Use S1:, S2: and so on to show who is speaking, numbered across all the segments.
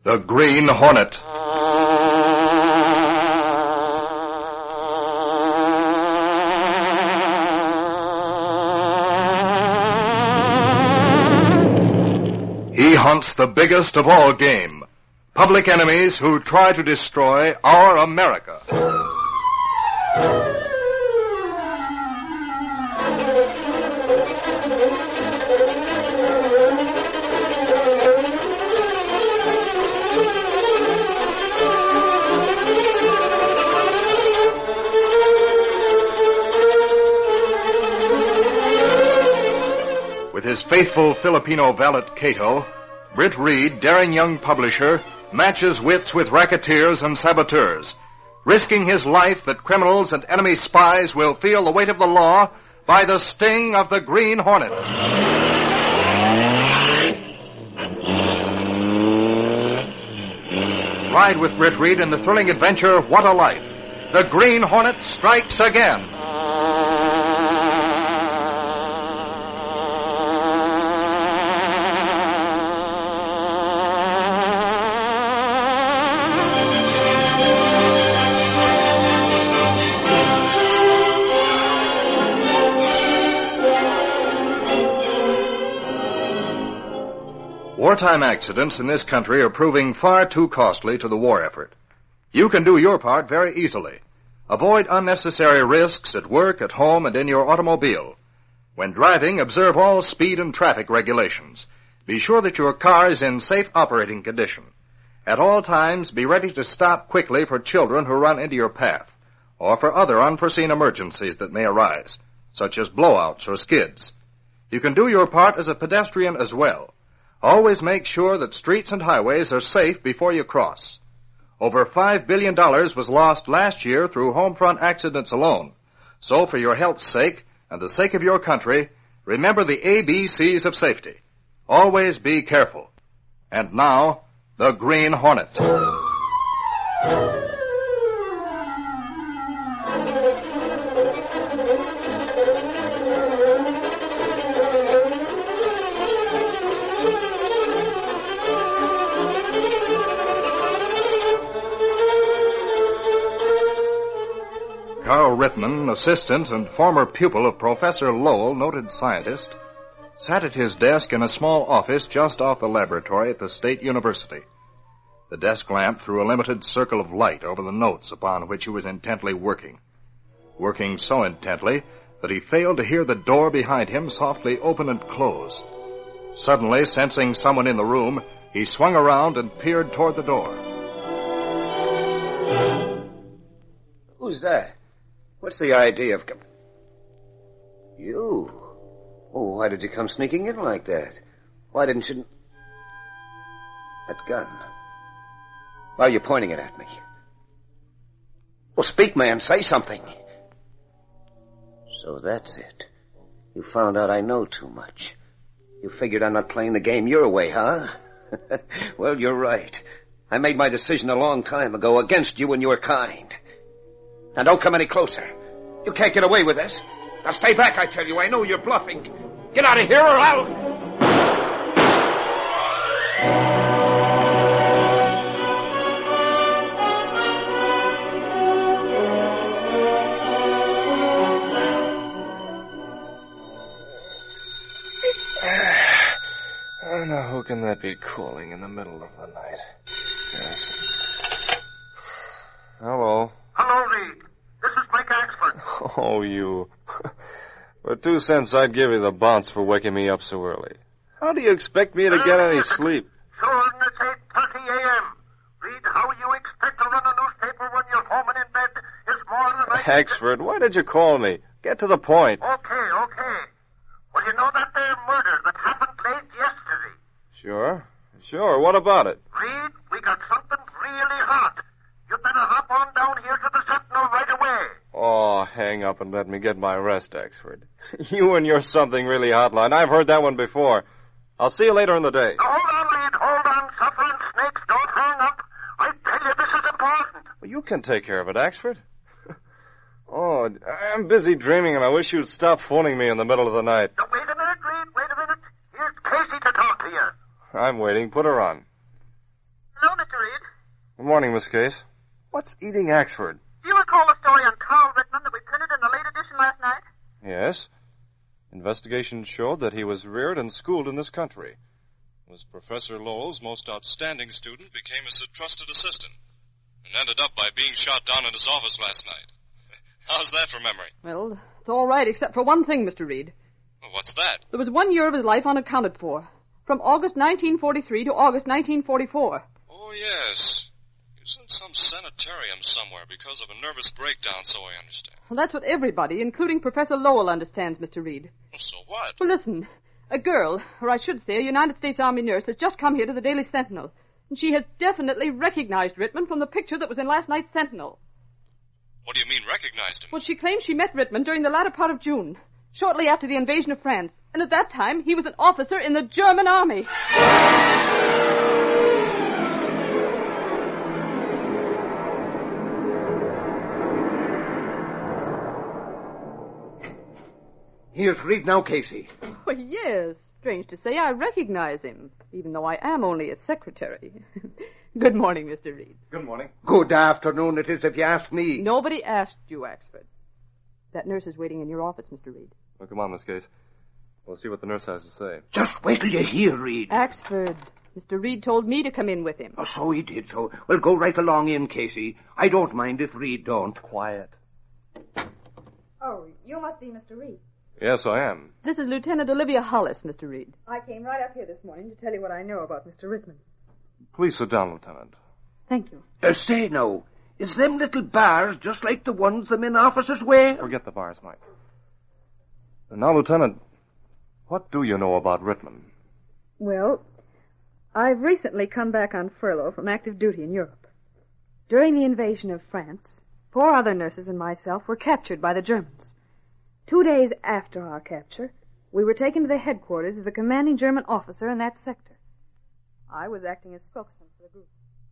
S1: The Green Hornet. He hunts the biggest of all game, public enemies who try to destroy our America. With his faithful Filipino valet, Cato, Britt Reed, daring young publisher, matches wits with racketeers and saboteurs, risking his life that criminals and enemy spies will feel the weight of the law by the sting of the Green Hornet. Ride with Britt Reed in the thrilling adventure, What a Life. The Green Hornet strikes again. Wartime accidents in this country are proving far too costly to the war effort. You can do your part very easily. Avoid unnecessary risks at work, at home, and in your automobile. When driving, observe all speed and traffic regulations. Be sure that your car is in safe operating condition. At all times, be ready to stop quickly for children who run into your path, or for other unforeseen emergencies that may arise, such as blowouts or skids. You can do your part as a pedestrian as well. Always make sure that streets and highways are safe before you cross. Over $5 billion was lost last year through home front accidents alone. So for your health's sake and the sake of your country, remember the ABCs of safety. Always be careful. And now, the Green Hornet. Carl Rittman, assistant and former pupil of Professor Lowell, noted scientist, sat at his desk in a small office just off the laboratory at the State University. The desk lamp threw a limited circle of light over the notes upon which he was intently working so intently that he failed to hear the door behind him softly open and close. Suddenly, sensing someone in the room, he swung around and peered toward the door.
S2: Who's that? What's the idea of... You? Oh, why did you come sneaking in like that? Why didn't you... That gun. Why are you pointing it at me? Well, speak, man. Say something. So that's it. You found out I know too much. You figured I'm not playing the game your way, huh? Well, you're right. I made my decision a long time ago against you and your kind. Now, don't come any closer. You can't get away with this. Now, stay back, I tell you. I know you're bluffing. Get out of here or I'll...
S3: Oh, now, who can that be calling in the middle of the night? Yes. Hello.
S4: Hello, Reed. This is Mike Axford.
S3: Oh, you. For 2 cents, I'd give you the bounce for waking me up so early. How do you expect me to get any sleep?
S4: Sure, and it's 8:30 a.m. Reed, how you expect to run a newspaper when you're home and in bed is more than I...
S3: Axford, why did you call me? Get to the point.
S4: Okay. Well, you know that there murder that happened late yesterday?
S3: Sure. What about it?
S4: Reed, we got something really hot. You better hop on down here to the Sentinel right away.
S3: Oh, hang up and let me get my rest, Axford. You and your something really hotline. I've heard that one before. I'll see you later in the day.
S4: Now, hold on, Reed. Hold on. Suffering snakes, don't hang up. I tell you, this is important.
S3: Well, you can take care of it, Axford. Oh, I'm busy dreaming, and I wish you'd stop phoning me in the middle of the night.
S4: Now, wait a minute, Reed. Wait a minute. Here's Casey to talk to you.
S3: I'm waiting. Put her on.
S5: Hello, Mr.
S3: Good morning, Miss Case. What's eating Axford?
S5: Do you recall the story on Carl Rittman that we printed in the late edition last night?
S3: Yes. Investigation showed that he was reared and schooled in this country. Was Professor Lowell's most outstanding student, became his trusted assistant, and ended up by being shot down in his office last night. How's that for memory?
S6: Well, it's all right, except for one thing, Mr. Reed.
S3: Well, what's that?
S6: There was 1 year of his life unaccounted for. From August 1943 to August 1944.
S3: Oh, yes. He was in some sanitarium somewhere because of a nervous breakdown, so I understand.
S6: Well, that's what everybody, including Professor Lowell, understands, Mr. Reed.
S3: Well, so what?
S6: Well, listen. A girl, or I should say a United States Army nurse, has just come here to the Daily Sentinel. And she has definitely recognized Rittman from the picture that was in last night's Sentinel.
S3: What do you mean, recognized him?
S6: Well, she claims she met Rittman during the latter part of June, shortly after the invasion of France. And at that time, he was an officer in the German army.
S2: Here's Reed now, Casey.
S6: Oh, yes. Strange to say, I recognize him, even though I am only his secretary. Good morning, Mr. Reed.
S3: Good morning.
S2: Good afternoon, it is, if you ask me.
S6: Nobody asked you, Axford. That nurse is waiting in your office, Mr. Reed.
S3: Well, come on, Miss Case. We'll see what the nurse has to say.
S2: Just wait till you hear, Reed.
S6: Axford, Mr. Reed told me to come in with him.
S2: Oh, so he did, so. Well, go right along in, Casey. I don't mind if Reed don't.
S3: Quiet.
S7: Oh, you must be Mr. Reed.
S3: Yes, I am.
S6: This is Lieutenant Olivia Hollis, Mr. Reed.
S7: I came right up here this morning to tell you what I know about Mr. Rittman.
S3: Please sit down, Lieutenant.
S6: Thank you.
S2: Say now, is them little bars just like the ones the men officers wear?
S3: Forget the bars, Mike. And now, Lieutenant, what do you know about Rittman?
S7: Well, I've recently come back on furlough from active duty in Europe. During the invasion of France, 4 other nurses and myself were captured by the Germans. 2 days after our capture, we were taken to the headquarters of the commanding German officer in that sector. I was acting as spokesman for the group.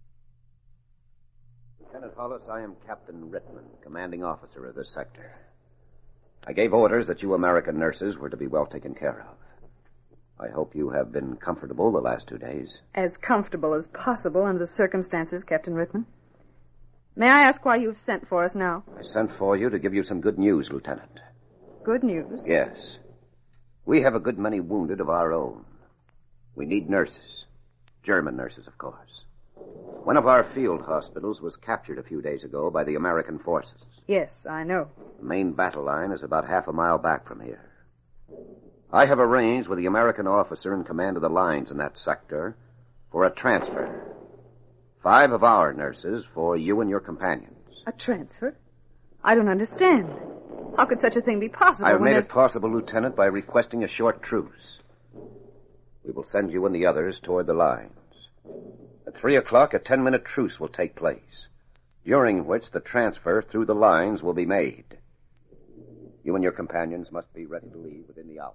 S2: Lieutenant Hollis, I am Captain Rittman, commanding officer of this sector. I gave orders that you American nurses were to be well taken care of. I hope you have been comfortable the last 2 days.
S7: As comfortable as possible under the circumstances, Captain Rittman. May I ask why you've sent for us now?
S2: I sent for you to give you some good news, Lieutenant.
S7: Good news?
S2: Yes. We have a good many wounded of our own. We need nurses. German nurses, of course. One of our field hospitals was captured a few days ago by the American forces.
S7: Yes, I know.
S2: The main battle line is about half a mile back from here. I have arranged with the American officer in command of the lines in that sector for a transfer. 5 of our nurses for you and your companions.
S7: A transfer? I don't understand. How could such a thing be possible?
S2: I've made it possible, Lieutenant, by requesting a short truce. We will send you and the others toward the lines. At 3 o'clock, a 10-minute truce will take place, during which the transfer through the lines will be made. You and your companions must be ready to leave within the hour.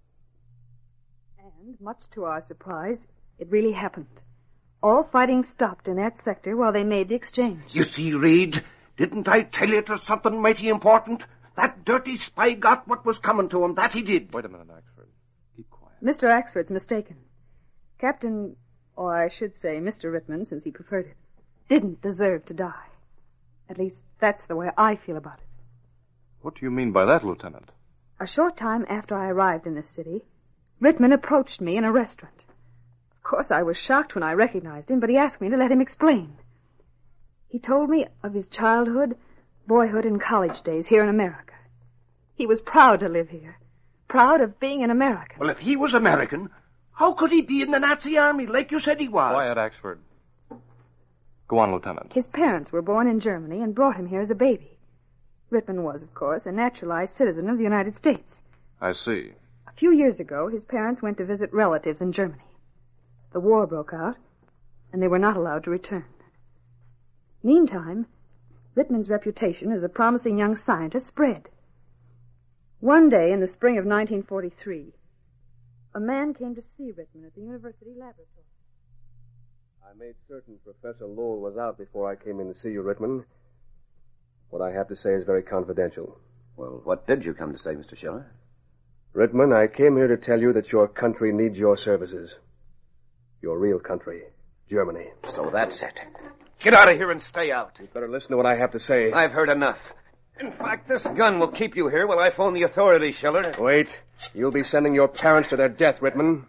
S7: And, much to our surprise, it really happened. All fighting stopped in that sector while they made the exchange.
S2: You see, Reed, didn't I tell you it was something mighty important? That dirty spy got what was coming to him. That he did.
S3: Wait a minute, Axford. Keep quiet.
S7: Mr. Axford's mistaken. Captain, or I should say Mr. Rittman, since he preferred it, didn't deserve to die. At least, that's the way I feel about it.
S3: What do you mean by that, Lieutenant?
S7: A short time after I arrived in this city, Rittman approached me in a restaurant. Of course, I was shocked when I recognized him, but he asked me to let him explain. He told me of his childhood, boyhood, and college days here in America. He was proud to live here, proud of being an American.
S2: Well, if he was American, how could he be in the Nazi army like you said he was?
S3: Quiet, Axford. Go on, Lieutenant.
S7: His parents were born in Germany and brought him here as a baby. Rittman was, of course, a naturalized citizen of the United States.
S3: I see.
S7: A few years ago, his parents went to visit relatives in Germany. The war broke out, and they were not allowed to return. Meantime, Rittman's reputation as a promising young scientist spread. One day in the spring of 1943, a man came to see Rittman at the university laboratory.
S8: I made certain Professor Lowell was out before I came in to see you, Rittman. What I have to say is very confidential.
S2: Well, what did you come to say, Mr. Schiller?
S8: Rittman, I came here to tell you that your country needs your services. Your real country, Germany.
S2: So that's it. Get out of here and stay out.
S8: You'd better listen to what I have to say.
S2: I've heard enough. In fact, this gun will keep you here while I phone the authorities, Schiller.
S8: Wait. You'll be sending your parents to their death, Rittman.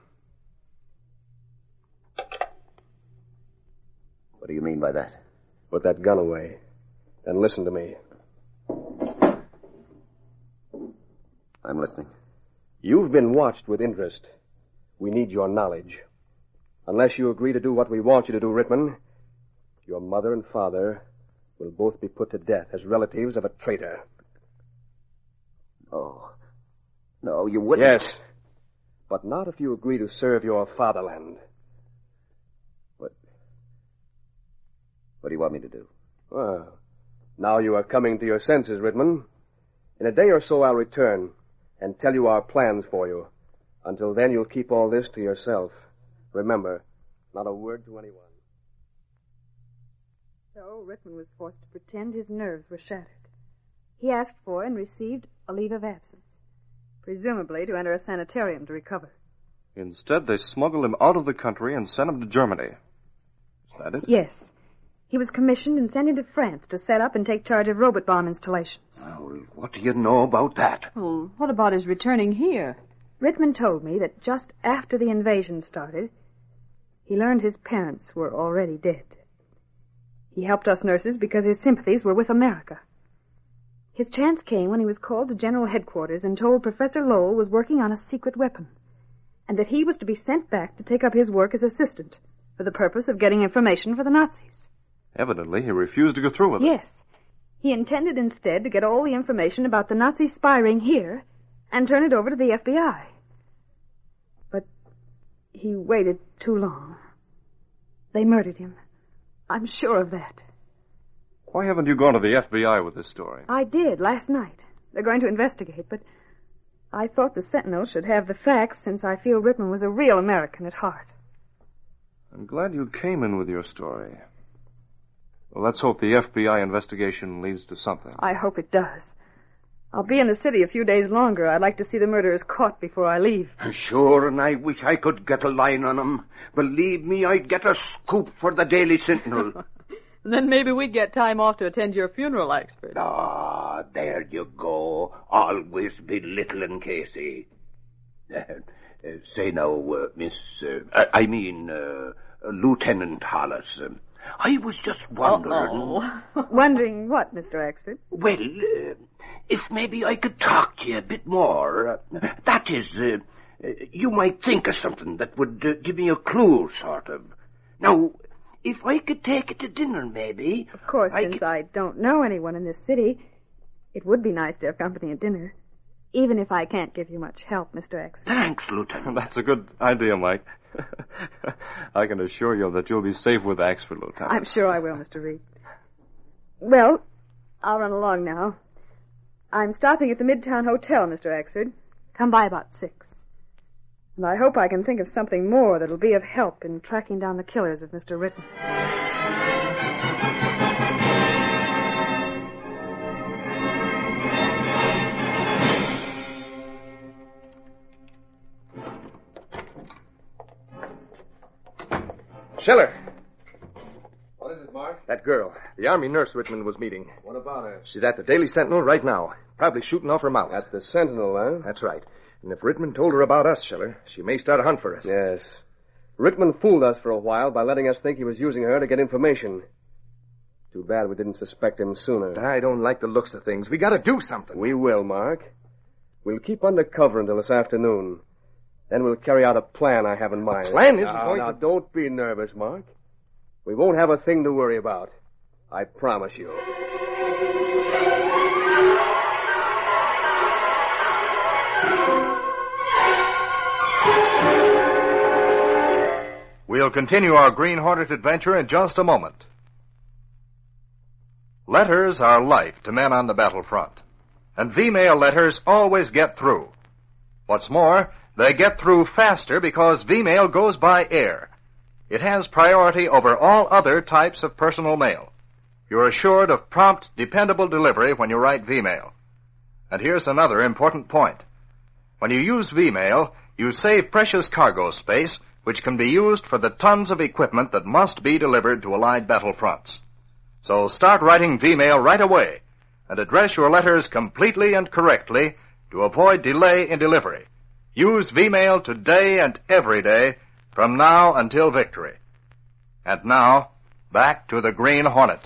S2: What do you mean by that?
S8: Put that gun away. And listen to me.
S2: I'm listening.
S8: You've been watched with interest. We need your knowledge. Unless you agree to do what we want you to do, Rittman, your mother and father will both be put to death as relatives of a traitor.
S2: Oh. No, you wouldn't.
S8: Yes. But not if you agree to serve your fatherland.
S2: What do you want me to do?
S8: Well, now you are coming to your senses, Rittman. In a day or so I'll return and tell you our plans for you. Until then, you'll keep all this to yourself. Remember, not a word to anyone.
S7: So Rittman was forced to pretend his nerves were shattered. He asked for and received a leave of absence, presumably to enter a sanitarium to recover.
S3: Instead, they smuggled him out of the country and sent him to Germany. Is that it?
S7: Yes. He was commissioned and sent into France to set up and take charge of robot bomb installations.
S2: Well, what do you know about that?
S6: Well, what about his returning here?
S7: Rittman told me that just after the invasion started, he learned his parents were already dead. He helped us nurses because his sympathies were with America. His chance came when he was called to General Headquarters and told Professor Lowell was working on a secret weapon, and that he was to be sent back to take up his work as assistant for the purpose of getting information for the Nazis.
S3: Evidently, he refused to go through with it.
S7: Yes. He intended instead to get all the information about the Nazi spy ring here and turn it over to the FBI. But he waited too long. They murdered him. I'm sure of that.
S3: Why haven't you gone to the FBI with this story?
S7: I did last night. They're going to investigate, but I thought the Sentinel should have the facts since I feel Rittman was a real American at heart.
S3: I'm glad you came in with your story. Well, let's hope the FBI investigation leads to something.
S7: I hope it does. I'll be in the city a few days longer. I'd like to see the murderers caught before I leave.
S2: Sure, and I wish I could get a line on them. Believe me, I'd get a scoop for the Daily Sentinel.
S6: Then maybe we'd get time off to attend your funeral, Axford.
S2: Ah, there you go. Always belittling Casey. Say now, Lieutenant Hollis. I was just wondering...
S7: Wondering what, Mr. Axford?
S2: Well, if maybe I could talk to you a bit more. That is, you might think of something that would give me a clue, sort of. Now, if I could take you to dinner, maybe...
S7: Of course, since I don't know anyone in this city, it would be nice to have company at dinner. Even if I can't give you much help, Mr. Axford.
S2: Thanks, Lieutenant.
S3: That's a good idea, Mike. I can assure you that you'll be safe with Axford, Lieutenant.
S7: I'm sure I will, Mr. Reed. Well, I'll run along now. I'm stopping at the Midtown Hotel, Mr. Axford. Come by about 6. And I hope I can think of something more that'll be of help in tracking down the killers of Mr. Rittman.
S8: Schiller. What is it, Mark? That girl, the Army nurse Rittman was meeting.
S9: What about her?
S8: She's at the Daily Sentinel right now, probably shooting off her mouth.
S9: At the Sentinel, huh?
S8: That's right. And if Rittman told her about us, Schiller, she may start a hunt for us.
S9: Yes. Rittman fooled us for a while by letting us think he was using her to get information. Too bad we didn't suspect him sooner.
S8: I don't like the looks of things. We gotta do something.
S9: We will, Mark. We'll keep undercover until this afternoon. Then we'll carry out a plan I have in mind.
S8: The plan isn't going to...
S9: Now, don't be nervous, Mark. We won't have a thing to worry about. I promise you.
S1: We'll continue our Green Hornet adventure in just a moment. Letters are life to men on the battlefront. And V-mail letters always get through. What's more, they get through faster because V-mail goes by air. It has priority over all other types of personal mail. You're assured of prompt, dependable delivery when you write V-mail. And here's another important point. When you use V-mail, you save precious cargo space, which can be used for the tons of equipment that must be delivered to Allied battlefronts. So start writing V-mail right away and address your letters completely and correctly to avoid delay in delivery. Use V-mail today and every day from now until victory. And now, back to the Green Hornet.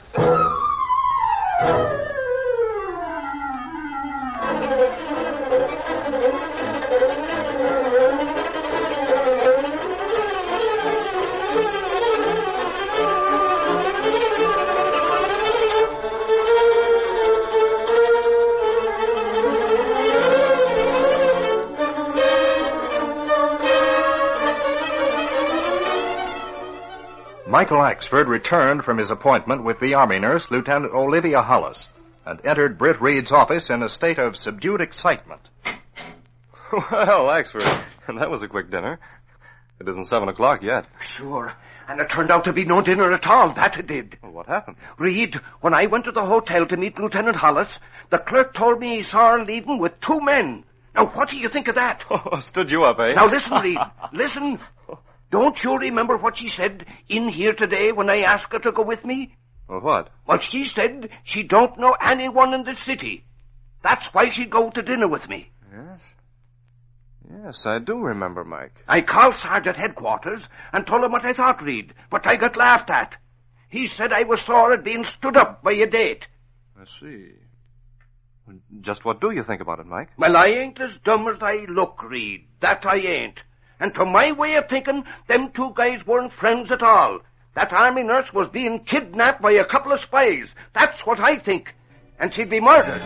S1: Michael Axford returned from his appointment with the Army nurse, Lieutenant Olivia Hollis, and entered Britt Reed's office in a state of subdued excitement.
S3: Well, Axford, that was a quick dinner. It isn't 7 o'clock yet.
S2: Sure. And it turned out to be no dinner at all. That it did.
S3: Well, what happened?
S2: Reed, when I went to the hotel to meet Lieutenant Hollis, the clerk told me he saw her leaving with 2 men. Now, what do you think of that?
S3: Oh, stood you up, eh?
S2: Now, listen, Reed. Listen. Don't you remember what she said in here today when I asked her to go with me?
S3: Well, what?
S2: Well, she said she don't know anyone in the city. That's why she'd go to dinner with me.
S3: Yes. Yes, I do remember, Mike.
S2: I called Sergeant Headquarters and told him what I thought, Reed, but I got laughed at. He said I was sore at being stood up by a date.
S3: I see. Just what do you think about it, Mike?
S2: Well, I ain't as dumb as I look, Reed. That I ain't. And to my way of thinking, them 2 guys weren't friends at all. That Army nurse was being kidnapped by a couple of spies. That's what I think. And she'd be murdered.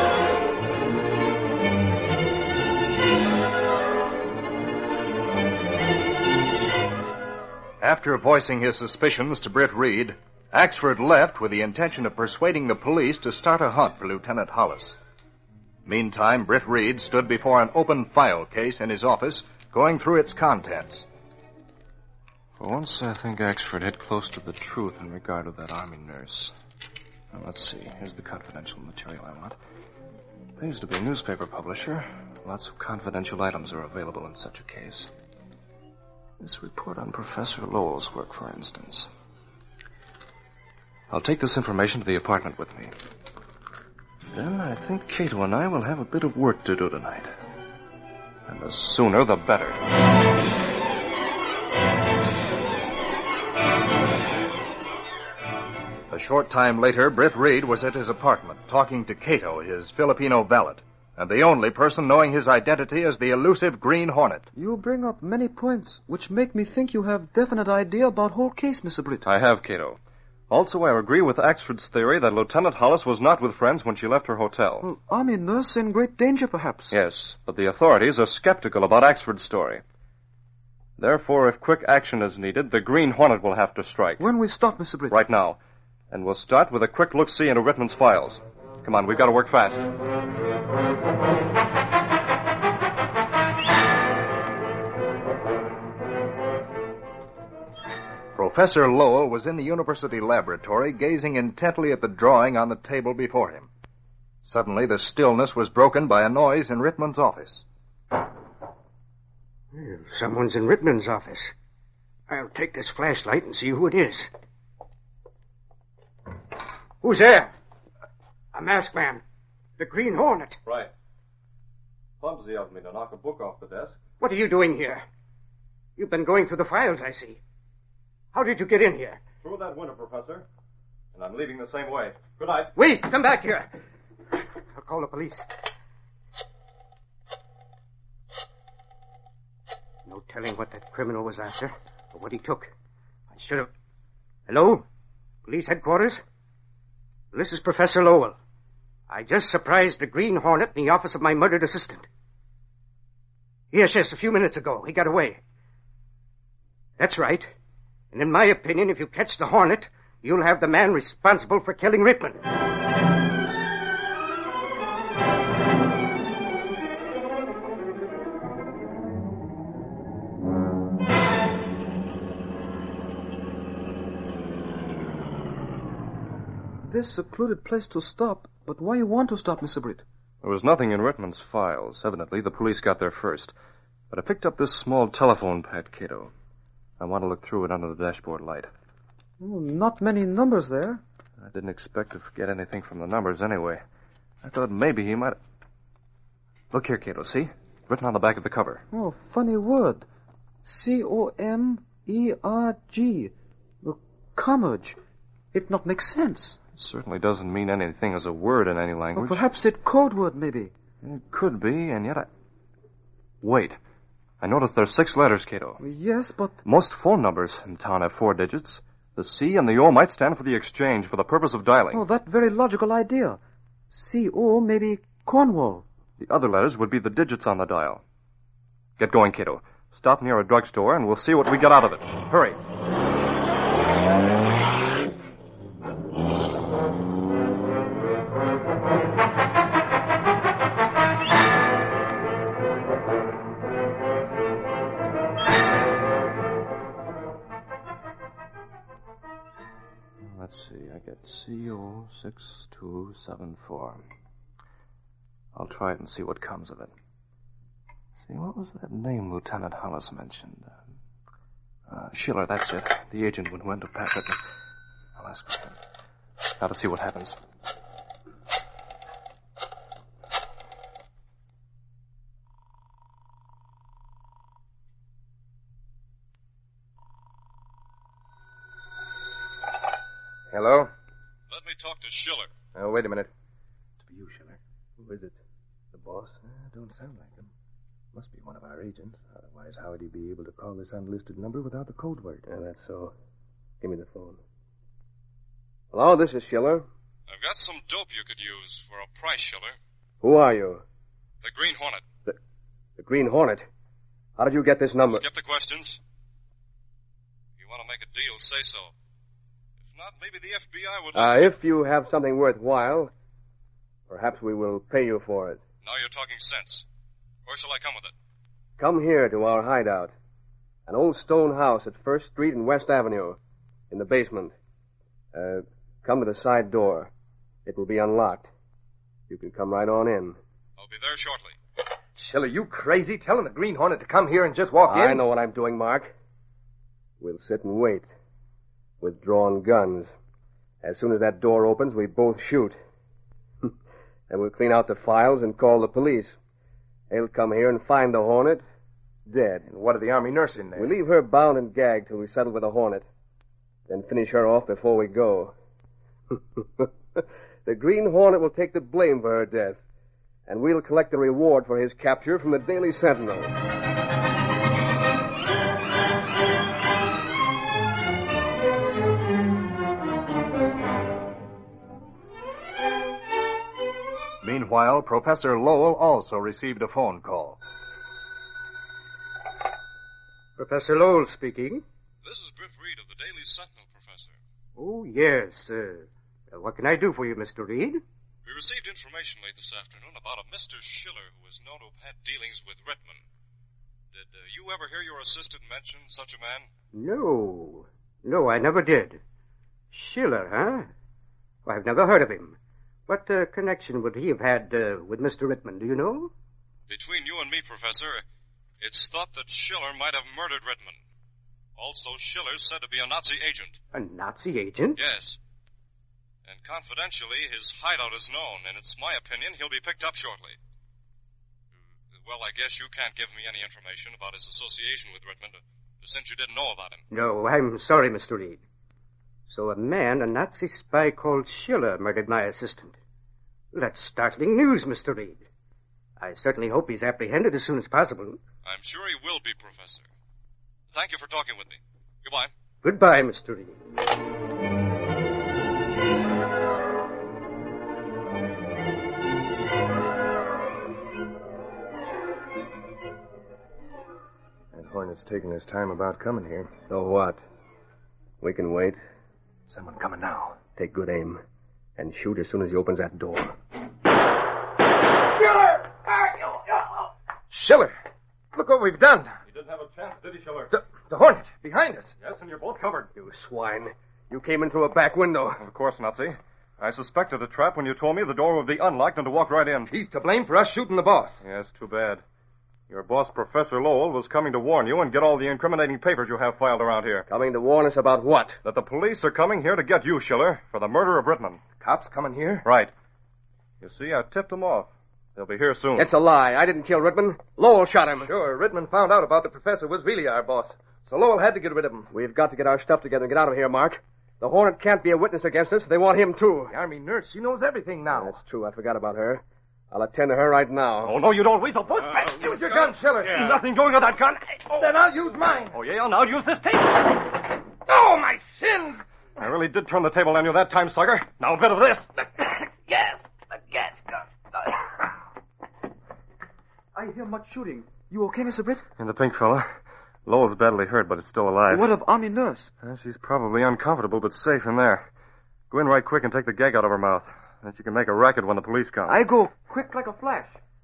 S1: After voicing his suspicions to Britt Reed, Axford left with the intention of persuading the police to start a hunt for Lieutenant Hollis. Meantime, Britt Reed stood before an open file case in his office, going through its contents.
S3: For once, I think Axford hit close to the truth in regard to that Army nurse. Now, let's see. Here's the confidential material I want. Pays to be a newspaper publisher. Lots of confidential items are available in such a case. This report on Professor Lowell's work, for instance. I'll take this information to the apartment with me. Then I think Cato and I will have a bit of work to do tonight. And the sooner, the better.
S1: A short time later, Britt Reed was at his apartment, talking to Cato, his Filipino valet, and the only person knowing his identity as the elusive Green Hornet.
S10: You bring up many points which make me think you have definite idea about whole case, Mr. Britt.
S3: I have, Cato. Also, I agree with Axford's theory that Lieutenant Hollis was not with friends when she left her hotel.
S10: Well, Army nurse in great danger, perhaps.
S3: Yes, but the authorities are skeptical about Axford's story. Therefore, if quick action is needed, the Green Hornet will have to strike.
S10: When we start, Mr. Britt?
S3: Right now. And we'll start with a quick look-see into Rittman's files. Come on, we've got to work fast.
S1: Professor Lowell was in the university laboratory, gazing intently at the drawing on the table before him. Suddenly, the stillness was broken by a noise in Rittman's office.
S2: Someone's in Rittman's office. I'll take this flashlight and see who it is. Who's there? A masked man. The Green Hornet.
S3: Right. Clumsy of me to knock a book off the desk.
S2: What are you doing here? You've been going through the files, I see. How did you get in here?
S3: Through that window, Professor. And I'm leaving the same way. Good night.
S2: Wait! Come back here. I'll call the police. No telling what that criminal was after, or what he took. I should have... Hello? Police headquarters? This is Professor Lowell. I just surprised the Green Hornet in the office of my murdered assistant. Yes, a few minutes ago. He got away. That's right. And in my opinion, if you catch the Hornet, you'll have the man responsible for killing Rittman.
S10: This secluded place to stop, but why you want to stop, Mr. Britt?
S3: There was nothing in Rittman's files. Evidently, the police got there first. But I picked up this small telephone pad, Cato. I want to look through it under the dashboard light.
S10: Oh, not many numbers there.
S3: I didn't expect to forget anything from the numbers anyway. I thought maybe he might... Look here, Cato, see? Written on the back of the cover.
S10: Oh, funny word. C-O-M-E-R-G. Commerge. It not make sense.
S3: It certainly doesn't mean anything as a word in any language.
S10: Or perhaps it code word, maybe.
S3: It could be, and yet I... Wait. I noticed there's 6 letters, Cato.
S10: Yes, but...
S3: Most phone numbers in town have 4 digits. The C and the O might stand for the exchange for the purpose of dialing.
S10: Oh, that very logical idea. C-O, maybe Cornwall.
S3: The other letters would be the digits on the dial. Get going, Cato. Stop near a drugstore and we'll see what we get out of it. Hurry. Let's see. I get CO6274. I'll try it and see what comes of it. See, what was that name Lieutenant Hollis mentioned? Schiller, that's it. The agent who went to pass it. I'll ask him. Now to see what happens.
S9: Hello?
S3: Let me talk to Schiller.
S9: Wait a minute.
S11: To be you, Schiller. Who is it? The boss? Don't sound like him. Must be one of our agents. Otherwise, how would he be able to call this unlisted number without the code word?
S9: That's so. Give me the phone. Hello, this is Schiller.
S3: I've got some dope you could use for a price, Schiller.
S9: Who are you?
S3: The Green Hornet.
S9: The Green Hornet? How did you get this number?
S3: Skip the questions. If you want to make a deal, say so. If not, maybe the FBI would...
S9: If you have something worthwhile, perhaps we will pay you for it.
S3: Now you're talking sense. Where shall I come with it?
S9: Come here to our hideout. An old stone house at 1st Street and West Avenue. In the basement. Come to the side door. It will be unlocked. You can come right on in.
S3: I'll be there shortly.
S11: Schiller, you crazy? Telling the Green Hornet to come here and just walk in?
S9: I know what I'm doing, Mark. We'll sit and wait. With drawn guns. As soon as that door opens, we both shoot. Then we'll clean out the files and call the police. They'll come here and find the Hornet dead.
S11: And what of the Army nurse in there?
S9: We leave her bound and gagged till we settle with the Hornet. Then finish her off before we go. The Green Hornet will take the blame for her death. And we'll collect the reward for his capture from the Daily Sentinel.
S1: Meanwhile, Professor Lowell also received a phone call.
S12: Professor Lowell speaking.
S3: This is Biff Reed of the Daily Sentinel, Professor.
S12: Oh, yes. What can I do for you, Mr. Reed?
S3: We received information late this afternoon about a Mr. Schiller who is known to have had dealings with Rittman. Did you ever hear your assistant mention such a man?
S12: No, I never did. Schiller, huh? Well, I've never heard of him. What connection would he have had with Mr. Rittman, do you know?
S3: Between you and me, Professor, it's thought that Schiller might have murdered Rittman. Also, Schiller's said to be a Nazi agent.
S12: A Nazi agent?
S3: Yes. And confidentially, his hideout is known, and it's my opinion he'll be picked up shortly. Well, I guess you can't give me any information about his association with Rittman, since you didn't know about him.
S12: No, I'm sorry, Mr. Reed. So a Nazi spy called Schiller murdered my assistant. That's startling news, Mr. Reed. I certainly hope he's apprehended as soon as possible.
S3: I'm sure he will be, Professor. Thank you for talking with me. Goodbye.
S12: Goodbye, Mr. Reed.
S11: That Hornet's taking his time about coming here.
S9: So what? We can wait.
S11: Someone coming now.
S9: Take good aim. And shoot as soon as he opens that door.
S11: Schiller! Look what we've done.
S3: He didn't have a chance, did he, Schiller?
S11: The Hornet, behind us.
S3: Yes, and you're both covered.
S9: You swine. You came in through a back window.
S3: Of course, Nazi. I suspected a trap when you told me the door would be unlocked and to walk right in.
S11: He's to blame for us shooting the boss.
S3: Yes, too bad. Your boss, Professor Lowell, was coming to warn you and get all the incriminating papers you have filed around here.
S8: Coming to warn us about what?
S3: That the police are coming here to get you, Schiller, for the murder of Rittman.
S11: Cops coming here?
S3: Right. You see, I tipped them off. They'll be here soon.
S8: It's a lie. I didn't kill Rittman. Lowell shot him.
S11: Sure, Rittman found out about the professor was really our boss. So Lowell had to get rid of him.
S8: We've got to get our stuff together and get out of here, Mark. The Hornet can't be a witness against us. They want him, too.
S11: The Army nurse, she knows everything now.
S8: That's true. I forgot about her. I'll attend to her right now.
S3: Oh, no, you don't, weasel puss.
S11: Use your gun, Schiller.
S3: Yeah. Nothing doing with that gun.
S11: Then I'll use mine.
S3: Oh, yeah, now use this tape.
S11: Oh, my shins!
S3: I really did turn the table on you that time, sucker. Now a bit of this.
S11: Yes, the gas gun.
S10: I hear much shooting. You okay, Mr. Britt?
S3: And the pink fella. Lowell's badly hurt, but it's still alive.
S10: What of Army nurse?
S3: She's probably uncomfortable, but safe in there. Go in right quick and take the gag out of her mouth. Then she can make a racket when the police come.
S10: I go quick like a flash.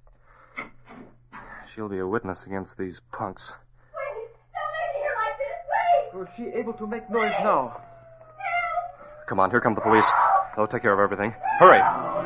S3: She'll be a witness against these punks.
S13: Wait! Don't leave me here like this! Wait!
S10: Was she able to make noise now?
S3: Come on, here come the police. They'll take care of everything. Hurry!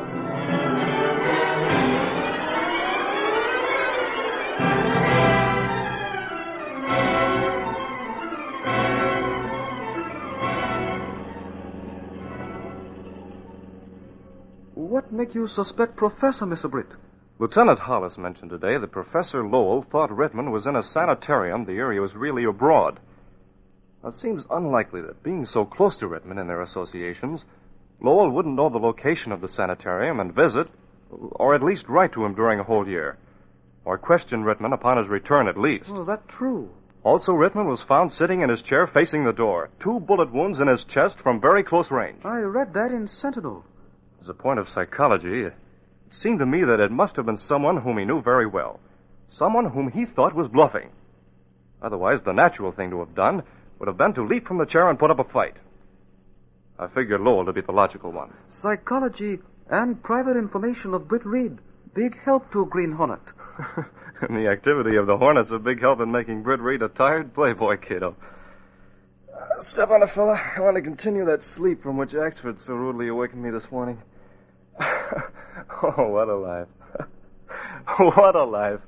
S10: What make you suspect Professor, Mr. Britt?
S3: Lieutenant Hollis mentioned today that Professor Lowell thought Rittman was in a sanitarium the year he was really abroad. Now, it seems unlikely that, being so close to Rittman in their associations, Lowell wouldn't know the location of the sanitarium and visit, or at least write to him during a whole year, or question Rittman upon his return at least.
S10: Oh, that's true.
S3: Also, Rittman was found sitting in his chair facing the door, 2 bullet wounds in his chest from very close range.
S10: I read that in Sentinel.
S3: As a point of psychology, it seemed to me that it must have been someone whom he knew very well. Someone whom he thought was bluffing. Otherwise, the natural thing to have done would have been to leap from the chair and put up a fight. I figured Lowell to be the logical one.
S10: Psychology and private information of Britt Reed. Big help to Green Hornet.
S3: And the activity of the Hornet's a big help in making Britt Reed a tired playboy kiddo. Step on it, fella. I want to continue that sleep from which Axford so rudely awakened me this morning. Oh, what a life. What a life.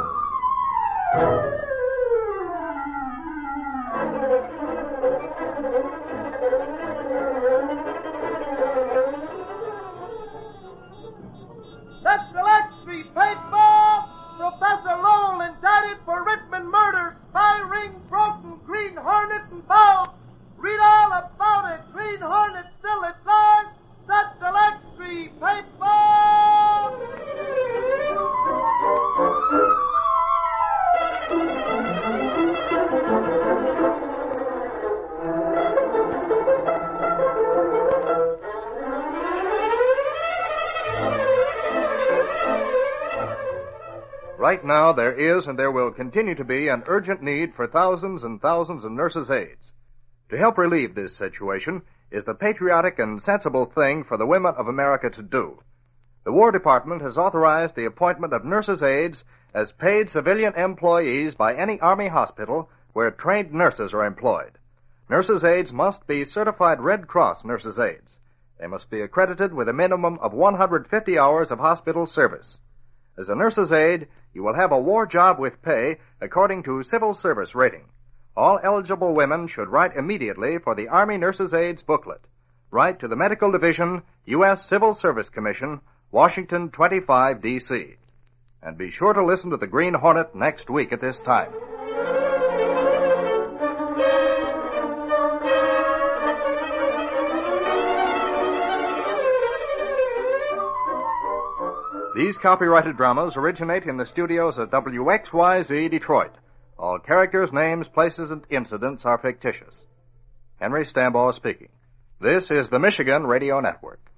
S14: That's the Lex Street paper. Professor Lowell indicted for Rittman murder. Spy ring broken. Green Hornet involved. Read all about it. Green Hornet still at large. That's the Lex Street paper.
S1: Right now, there is and there will continue to be an urgent need for thousands and thousands of nurses' aides. To help relieve this situation is the patriotic and sensible thing for the women of America to do. The War Department has authorized the appointment of nurses' aides as paid civilian employees by any Army hospital where trained nurses are employed. Nurses' aides must be certified Red Cross nurses' aides. They must be accredited with a minimum of 150 hours of hospital service. As a nurse's aide, you will have a war job with pay according to civil service rating. All eligible women should write immediately for the Army Nurses' Aides booklet. Write to the Medical Division, U.S. Civil Service Commission, Washington 25, D.C. And be sure to listen to the Green Hornet next week at this time. These copyrighted dramas originate in the studios of WXYZ Detroit. All characters, names, places, and incidents are fictitious. Henry Stambaugh speaking. This is the Michigan Radio Network.